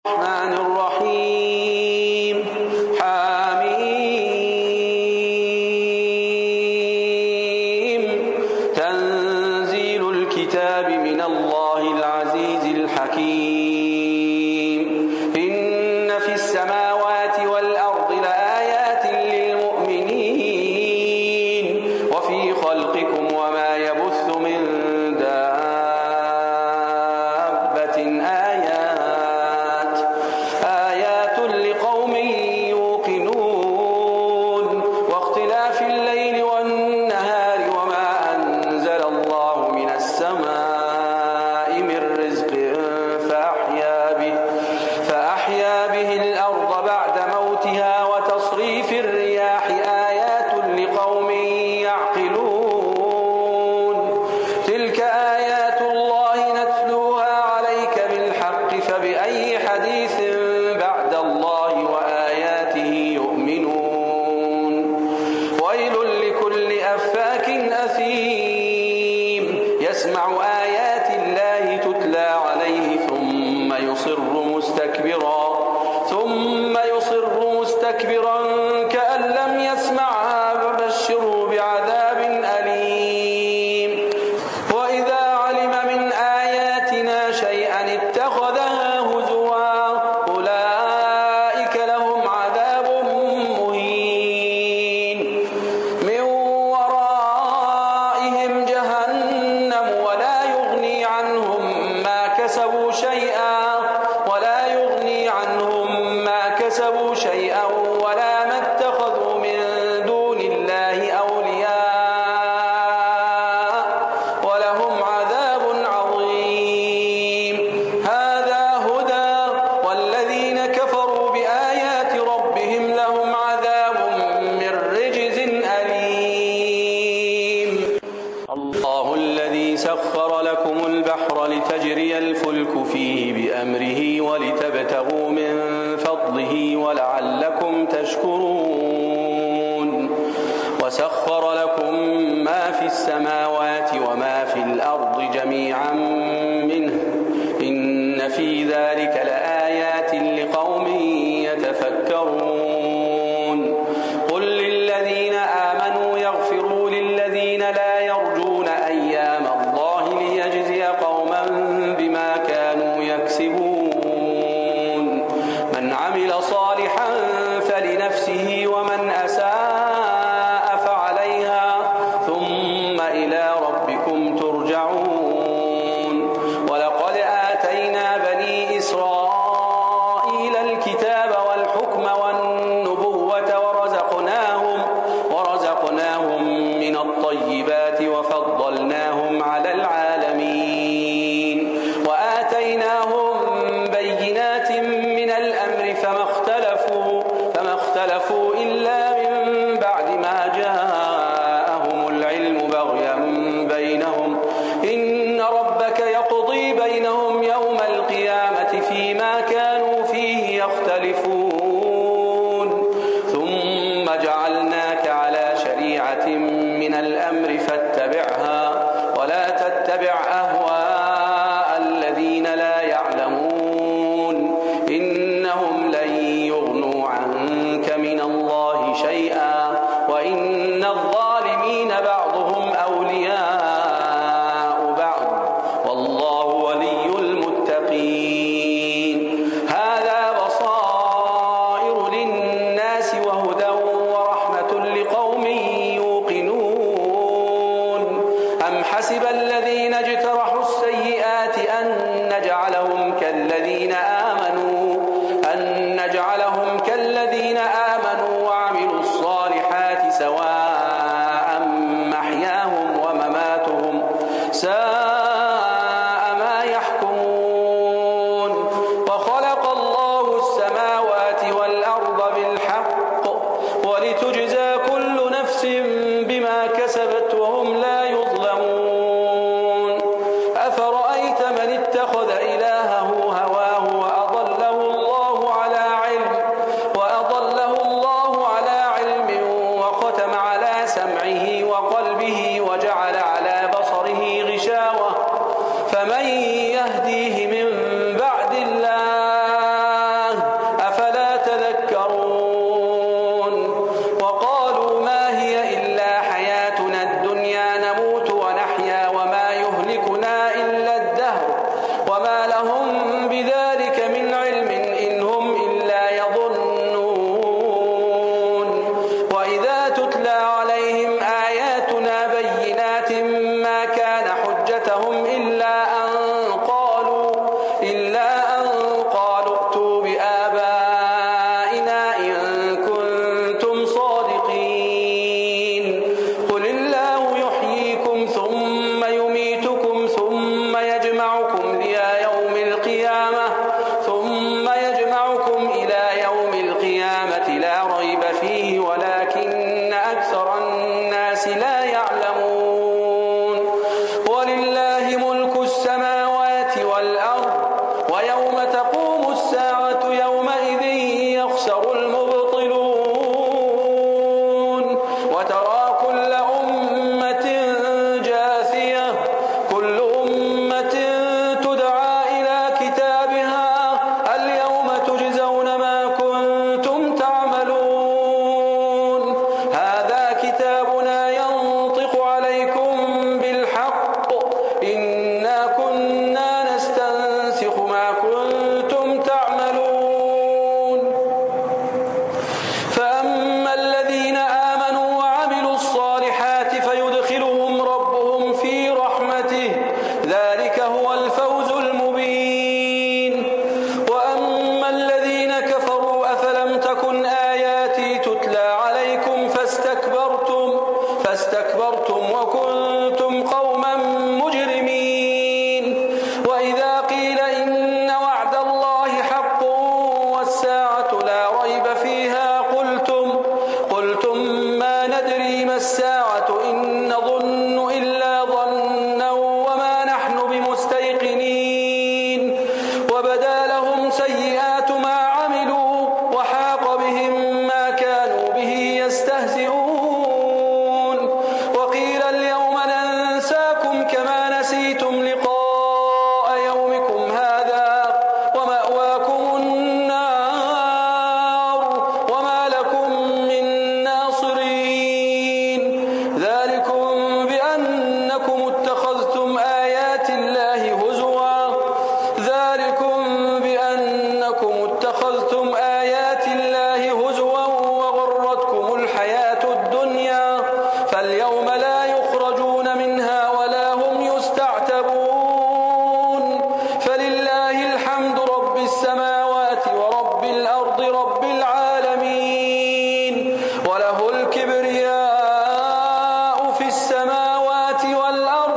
الرحمن الرحيم حميم تنزيل الكتاب من الله العزيز الحكيم إن في السماوات والأرض لآيات للمؤمنين وفي خلقكم وما يبث من دابة آيات لقوم يوقنون واختلاف الليل والنهار وما أنزل الله من السماء من رزق فأحيا به الأرض بعد موتها وتصريف الرياح آيات لقوم يعقلون تلك آيات الله نتلوها عليك بالحق فبأي حديث بعد الله وآياته يؤمنون ويل لكل أفاك أثيم يسمع آيات الله تتلى عليه ثم يصر مستكبرا كأن لم يسمعها فبشره بعذاب أليم وإذا علم من آياتنا شيئا اتخذها هزوا أولئك لهم عذاب مهين من ورائهم جهنم ولا يغني عنهم ما كسبوا شيئا ولا ما اتخذوا من دون الله أولياء ولهم عذاب عظيم هذا هدى والذين كفروا بآيات ربهم لهم عذاب من رجز أليم الله الذي سخر لكم البحر لتجري الفلك فيه بأمره ولتبتغوا من فضله ولعلكم تشكرون وسخر لكم ما في السماوات وما في الأرض جميعا منه إن في ذلك لآيات لقوم يتفكرون قل للذين آمنوا يغفروا للذين لا يرجون أيام الله ليجزي قوما بما كانوا يكسبون من عمل صالحا فلنفسه ومن أساء فعليها ثم إلى ربكم ترجعون ولقد آتينا بني إسرائيل الكتاب والحكم والنبوة ورزقناهم من الطيبات وفضلناهم على العالمين وآتيناهم بينات من الأمر فما اختلفوا إلا من بعد ما جاءهم العلم بغيا بينهم إن ربك يقضي بينهم يوم القيامة فيما كانوا فيه يختلفون ثم جعلناك على شريعة من الأمر فاتبعها ولا تتبع أهواء الذين لا يعلمون إنهم لن يغنوا عنك من الله شيئا وإن الظالمين بعضهم أولياء بعض والله ولي المتقين هذا بصائر اتخذتم آيات الله هزوا وغرتكم الحياة الدنيا فاليوم لا يخرجون منها ولا هم يستعتبون فلله الحمد رب السماوات ورب الأرض رب العالمين وله الكبرياء في السماوات والأرض